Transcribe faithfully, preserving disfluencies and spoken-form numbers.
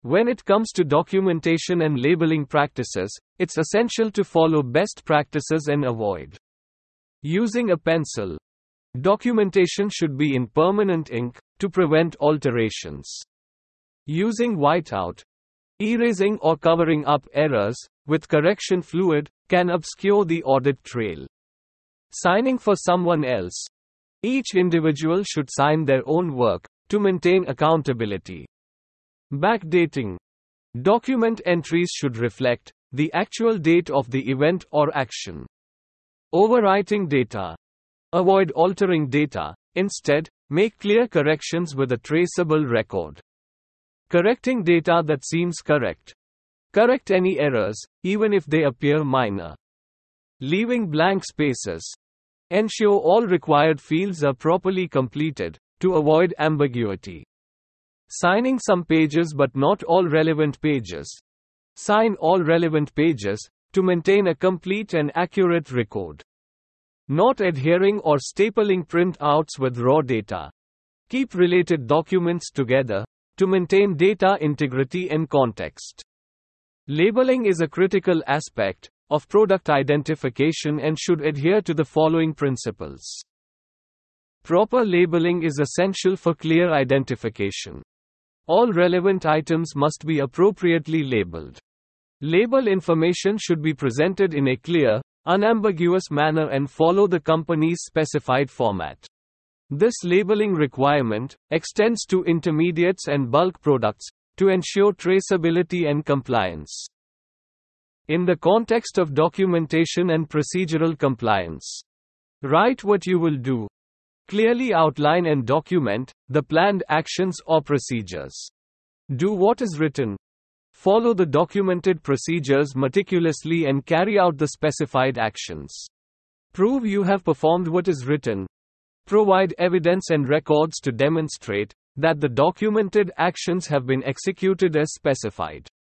When it comes to documentation and labeling practices, it's essential to follow best practices and avoid using a pencil. Documentation should be in permanent ink to prevent alterations. Using whiteout, erasing or covering up errors with correction fluid can obscure the audit trail. Signing for someone else. Each individual should sign their own work to maintain accountability. Backdating. Document entries should reflect the actual date of the event or action. Overwriting data. Avoid altering data. Instead, make clear corrections with a traceable record. Correcting data that seems correct. Correct any errors, even if they appear minor. Leaving blank spaces. Ensure all required fields are properly completed to avoid ambiguity. Signing some pages but not all relevant pages. Sign all relevant pages to maintain a complete and accurate record. Not adhering or stapling printouts with raw data. Keep related documents together to maintain data integrity and context. Labeling is a critical aspect of product identification and should adhere to the following principles. Proper labeling is essential for clear identification. All relevant items must be appropriately labeled. Label information should be presented in a clear, unambiguous manner and follow the company's specified format. This labeling requirement extends to intermediates and bulk products to ensure traceability and compliance. In the context of documentation and procedural compliance, write what you will do. Clearly outline and document the planned actions or procedures. Do what is written. Follow the documented procedures meticulously and carry out the specified actions. Prove you have performed what is written. Provide evidence and records to demonstrate that the documented actions have been executed as specified.